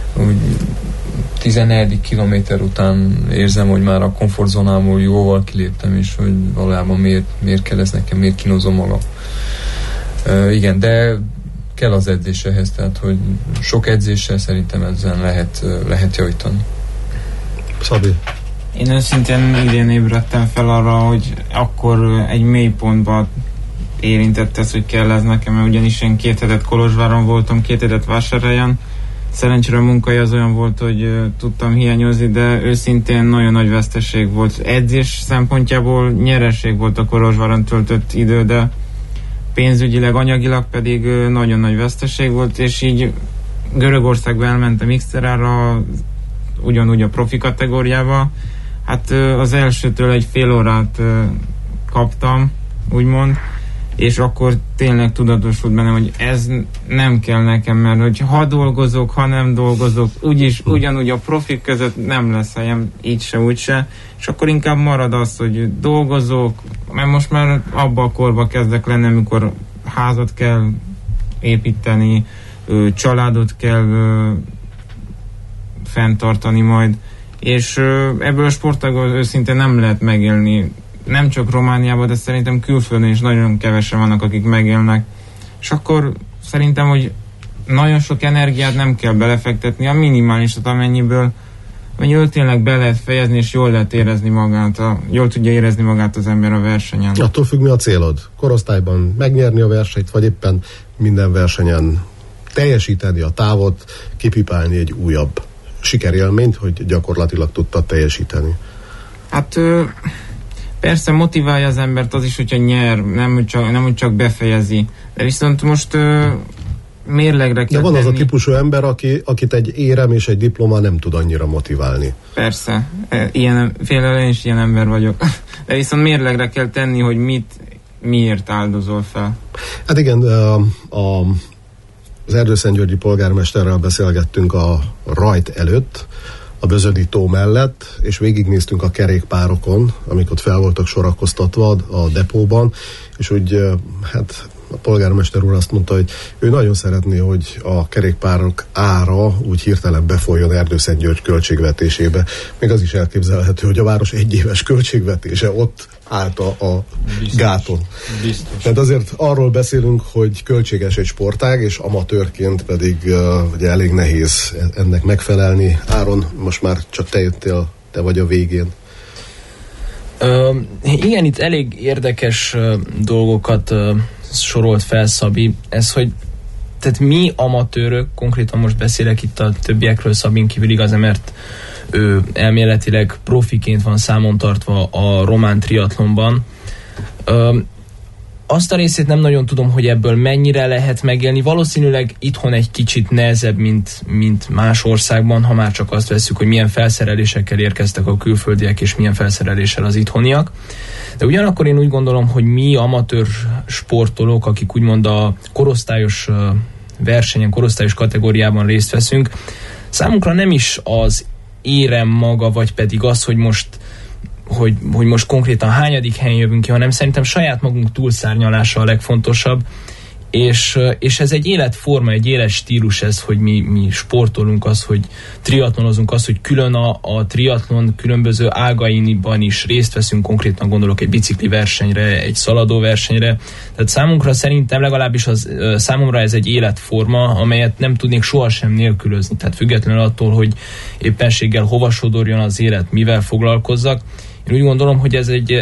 úgy 14. kilométer után érzem, hogy már a komfortzónámból jóval kiléptem, és hogy valójában miért kell ez nekem, miért kínozom magam. Igen, de kell az edzés ehhez, tehát hogy sok edzéssel szerintem ezen lehet javítani. Szabi? Én őszintén idén ébredtem fel arra, hogy akkor egy mélypontban érintett ez, hogy kell ez nekem, mert ugyanis én 2 hetet Kolozsváron voltam, 2 hetet Vásárhelyen. Szerencsére a munkai az olyan volt, hogy tudtam hiányozni, de őszintén nagyon nagy veszteség volt. Edzés szempontjából nyereség volt a Kolozsváron töltött idő, de pénzügyileg, anyagilag pedig nagyon nagy veszteség volt, és így Görögországba elmentem Xterrára, ugyanúgy a profi kategóriába. Hát az elsőtől egy fél órát kaptam, úgymond, és akkor tényleg tudatosult bennem, hogy ez nem kell nekem, mert hogy ha dolgozok, ha nem dolgozok, úgyis ugyanúgy a profik között nem lesz helyem, így se, úgy se, és akkor inkább marad az, hogy dolgozok, mert most már abba a korba kezdek lenni, amikor házat kell építeni, családot kell fenntartani majd, és ebből a sportágból őszintén nem lehet megélni, nem csak Romániában, de szerintem külföldön is nagyon kevesen vannak, akik megélnek. És akkor szerintem, hogy nagyon sok energiát nem kell belefektetni, a minimálisat, amennyiből tényleg be lehet fejezni, és jól lehet érezni magát, jól tudja érezni magát az ember a versenyen. Attól függ, mi a célod? Korosztályban megnyerni a versenyt, vagy éppen minden versenyen teljesíteni a távot, kipipálni egy újabb sikerélményt, hogy gyakorlatilag tudtad teljesíteni? Hát persze motiválja az embert az is, hogyha nyer, nem úgy csak befejezi. De viszont most mérlegre kell De van tenni. az a típusú ember, akit egy érem és egy diploma nem tud annyira motiválni. Persze, például én is ilyen ember vagyok. De viszont mérlegre kell tenni, hogy miért áldozol fel. Hát igen, az Erdőszentgyörgyi polgármesterrel beszélgettünk a rajt előtt, a Bözödi tó mellett, és végignéztünk a kerékpárokon, amik ott fel voltak sorakoztatva a depóban, és úgy hát a polgármester úr azt mondta, hogy ő nagyon szeretné, hogy a kerékpárok ára úgy hirtelen befolyjon Erdőszentgyörgy költségvetésébe. Még az is elképzelhető, hogy a város egyéves költségvetése ott állt a gáton. Biztos. Tehát azért arról beszélünk, hogy költséges egy sportág, és amatőrként pedig ugye elég nehéz ennek megfelelni. Áron, most már csak te jöttél, te vagy a végén. Igen, itt elég érdekes dolgokat sorolt fel Szabi. Ez, hogy tehát mi amatőrök, konkrétan most beszélek itt a többiekről Szabin kívül igaz, mert ő elméletileg profiként van számon tartva a román triatlonban. Azt a részét nem nagyon tudom, hogy ebből mennyire lehet megélni. Valószínűleg itthon egy kicsit nehezebb, mint más országban, ha már csak azt vesszük, hogy milyen felszerelésekkel érkeztek a külföldiek, és milyen felszereléssel az itthoniak. De ugyanakkor én úgy gondolom, hogy mi amatőr sportolók, akik úgymond a korosztályos versenyen, korosztályos kategóriában részt veszünk, számunkra nem is az érem maga, vagy pedig az, hogy most konkrétan hányadik helyen jövünk ki, hanem szerintem saját magunk túlszárnyalása a legfontosabb, és ez egy életforma, egy életstílus ez, hogy mi sportolunk, az, hogy triatlonozunk, az, hogy külön a triatlon különböző ágainban is részt veszünk, konkrétan gondolok egy bicikli versenyre, egy szaladó versenyre. Tehát számunkra szerintem legalábbis számomra ez egy életforma, amelyet nem tudnék sohasem nélkülözni. Tehát függetlenül attól, hogy éppenséggel hova sodorjon az élet, mivel foglalkozzak. Én úgy gondolom, hogy ez egy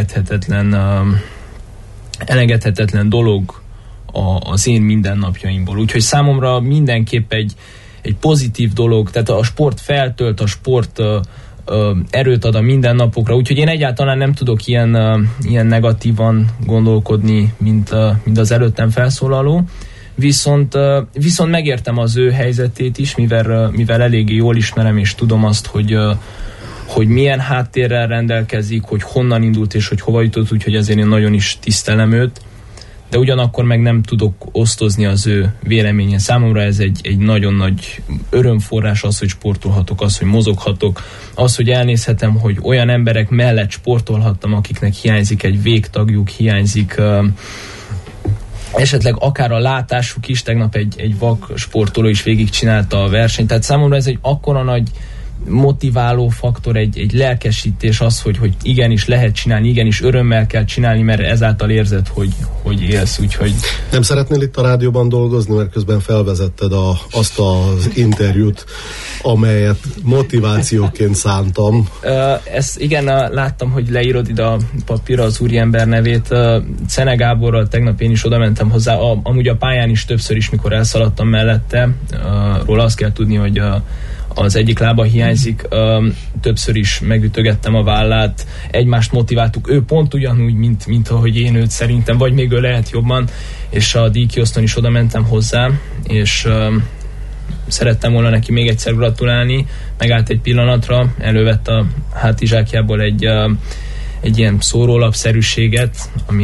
elengedhetetlen dolog az én mindennapjaimból. Úgyhogy számomra mindenképp egy pozitív dolog, tehát a sport feltölt, a sport erőt ad a mindennapokra, úgyhogy én egyáltalán nem tudok ilyen negatívan gondolkodni, mint az előttem felszólaló. Viszont megértem az ő helyzetét is, mivel eléggé jól ismerem, és tudom azt, hogy milyen háttérrel rendelkezik, hogy honnan indult és hogy hova jutott, úgyhogy ezért én nagyon is tisztelem őt, de ugyanakkor meg nem tudok osztozni az ő véleményén. Számomra ez egy nagyon nagy örömforrás az, hogy sportolhatok, az, hogy mozoghatok, az, hogy elnézhetem, hogy olyan emberek mellett sportolhattam, akiknek hiányzik egy végtagjuk, esetleg akár a látásuk is, tegnap egy vak sportoló is végigcsinálta a versenyt, tehát számomra ez egy akkora nagy motiváló faktor, egy lelkesítés az, hogy igenis lehet csinálni, igenis örömmel kell csinálni, mert ezáltal érzed, hogy élsz, úgyhogy... Nem szeretnél itt a rádióban dolgozni, mert közben felvezetted azt az interjút, amelyet motivációként szántam. Igen, láttam, hogy leírod ide a papírra az úriember nevét. Czene Gáborral tegnap én is oda mentem hozzá, amúgy a pályán is többször is, mikor elszaladtam mellette, róla azt kell tudni, hogy az egyik lába hiányzik, többször is megütögettem a vállát, egymást motiváltuk, ő pont ugyanúgy, mint ahogy én őt szerintem, vagy még ő lehet jobban, és a díjkiosztón is oda mentem hozzá, és szerettem volna neki még egyszer gratulálni, megállt egy pillanatra, elővett a hátizsákjából egy ilyen szórólapszerűséget,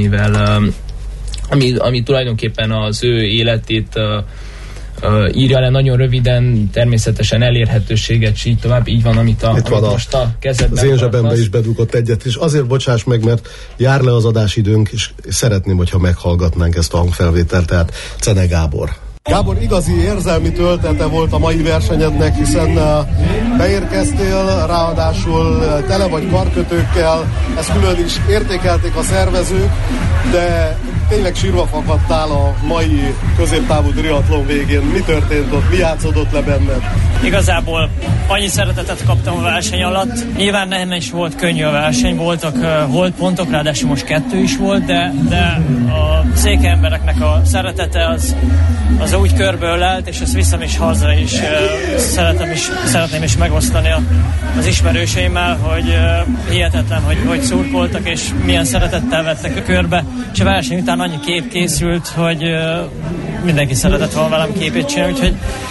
ami tulajdonképpen az ő életét írja le nagyon röviden, természetesen elérhetőséget, és így tovább, így van, amit most a kezedben. Az én zsebembe is bedugott egyet, és azért bocsáss meg, mert jár le az adásidőnk, és szeretném, hogyha meghallgatnánk ezt a hangfelvételt, tehát Czene Gábor. Gábor, igazi érzelmi töltete volt a mai versenyednek, hiszen beérkeztél, ráadásul tele vagy karkötőkkel, ezt külön is értékelték a szervezők, de tényleg sírva fakadtál a mai középtávú triatlon végén. Mi történt ott? Mi játszódott le benned? Igazából annyi szeretetet kaptam a verseny alatt. Nyilván nem is volt könnyű a verseny, voltak holdpontok, ráadásul most 2 is volt, de a székely embereknek a szeretete az úgy körbeölelt, és ezt viszem is haza, és szeretném is megosztani az ismerőseimmel, hogy hihetetlen, hogy szurkoltak, és milyen szeretettel vettek a körbe, és a verseny után annyi kép készült, hogy mindenki szeretett volna velem képét csinálni, úgyhogy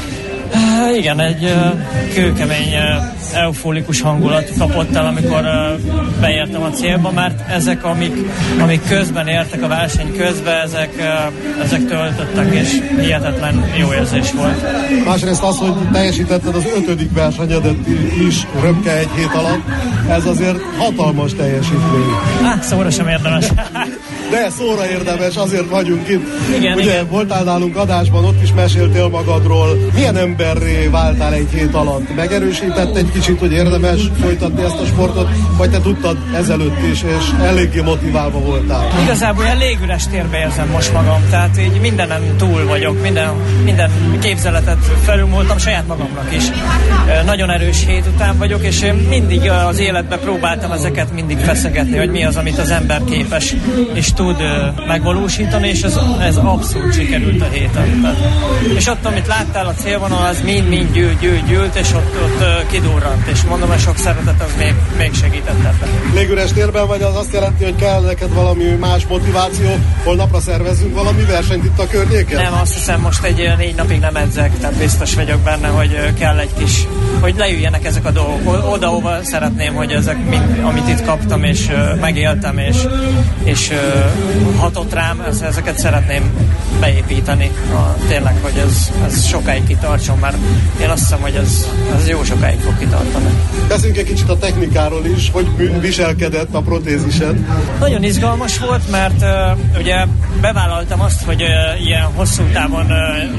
igen, egy kőkemény, eufórikus hangulat kapott el, amikor beértem a célba, mert ezek, amik közben értek a verseny közben, ezek töltöttek, és hihetetlen jó érzés volt. Másrészt az, hogy teljesítetted az 5. versenyedet is röpke egy hét alatt, ez azért hatalmas teljesítmény. Szóra sem érdemes. De szóra érdemes, azért vagyunk itt. Igen, ugye igen. Voltál nálunk adásban, ott is meséltél magadról. Milyen emberré váltál egy hét alatt? Megerősített egy kicsit, hogy érdemes folytatni ezt a sportot, vagy te tudtad ezelőtt is, és eléggé motiválva voltál? Igazából ilyen légüres térbe érzem most magam, tehát így mindenen túl vagyok, minden képzeletet felülmúltam, saját magamnak is. Nagyon erős hét után vagyok, és én mindig az életbe próbáltam ezeket mindig feszegetni, hogy mi az, amit az ember képes és tud megvalósítani, és ez abszolút sikerült a héten. Tehát, és ott, amit láttál a célvonal, az mind gyűlt, és ott kidurrant, és mondom, hogy sok szeretet az még segített ebben. Légüres térben vagy, az azt jelenti, hogy kell neked valami más motiváció, holnapra szervezzünk valami versenyt itt a környéken? Nem, azt hiszem most 4 napig nem edzek, tehát biztos vagyok benne, hogy kell egy kis, hogy leüljenek ezek a dolgok. Oda-hova szeretném, hogy ezek mind, amit itt kaptam, és megéltem, és hatott rám, ezeket szeretném beépíteni. Tényleg, hogy ez sokáig kitartson, mert én azt hiszem, hogy ez jó sokáig fog kitartani. Beszéljünk egy kicsit a technikáról is, hogy viselkedett a protézised. Nagyon izgalmas volt, mert ugye bevállaltam azt, hogy ilyen hosszú távon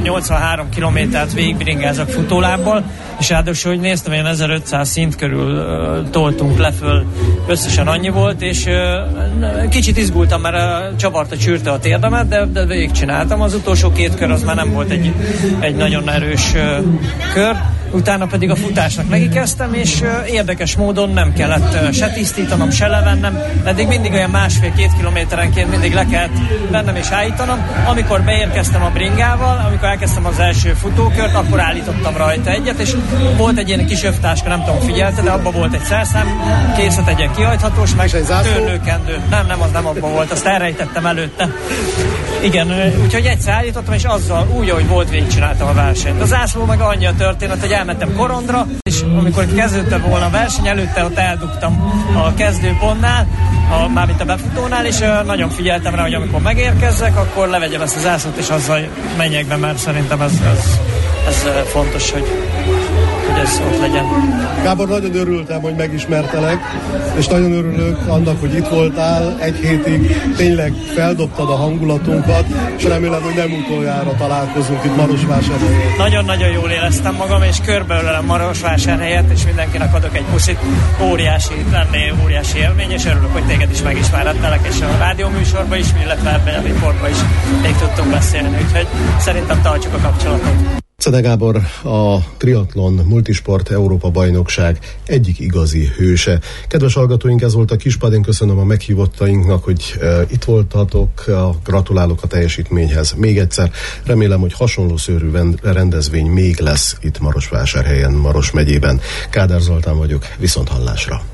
83 kilométert végigbringázok futólábbal, és ráadásul, hogy néztem, ilyen 1500 szint körül toltunk le föl, összesen annyi volt, és kicsit izgultam, mert csavarta, csűrte a térdemet, de végigcsináltam. Az utolsó 2 kör az már nem volt egy nagyon erős kör. Utána pedig a futásnak nekikezdtem, és érdekes módon nem kellett se tisztítanom, se levennem, eddig mindig olyan 1,5-2 kilométerenként mindig le kellett vennem és állítanom. Amikor beérkeztem a bringával, amikor elkezdtem az első futókört, akkor állítottam rajta egyet, és volt egy ilyen kis övtáska, nem tudom, figyelte, de abban volt egy szerszám, készlet, egy ilyen kihajthatós, meg törlőkendő. Nem, az nem abban volt, azt elrejtettem előtte. Igen, úgyhogy egyszer állítottam, és azzal úgy, ahogy volt, végigcsináltam a versenyt. Az zászló meg annyi a történet, hogy elmentem Korondra, és amikor kezdődte volna a verseny, előtte ott eldugtam a kezdőpontnál, mármint a befutónál, és nagyon figyeltem rá, hogy amikor megérkezzek, akkor levegyem ezt a zászlót, és azzal menjek be, mert szerintem ez fontos, hogy hogy ez ott legyen. Gábor, nagyon örültem, hogy megismertelek, és nagyon örülök annak, hogy itt voltál egy hétig, tényleg feldobtad a hangulatunkat, és remélem, hogy nem utoljára találkozunk itt Marosvásárhelyen. Nagyon-nagyon jól éreztem magam, és körbeölelem Marosvásárhelyet, és mindenkinek adok egy puszit. Óriási élmény, és örülök, hogy téged is megismerhettelek, és a rádióműsorban is, illetve ebben a riportban is még tudtunk beszélni, úgyhogy szerintem tartsuk a kapcsolatot. Cede Gábor a triatlon multisport Európa bajnokság egyik igazi hőse. Kedves hallgatóink, ez volt a Kispad, én köszönöm a meghívottainknak, hogy itt voltatok, gratulálok a teljesítményhez még egyszer. Remélem, hogy hasonló szőrű rendezvény még lesz itt Marosvásárhelyen, Maros megyében. Kádár Zoltán vagyok, viszont hallásra.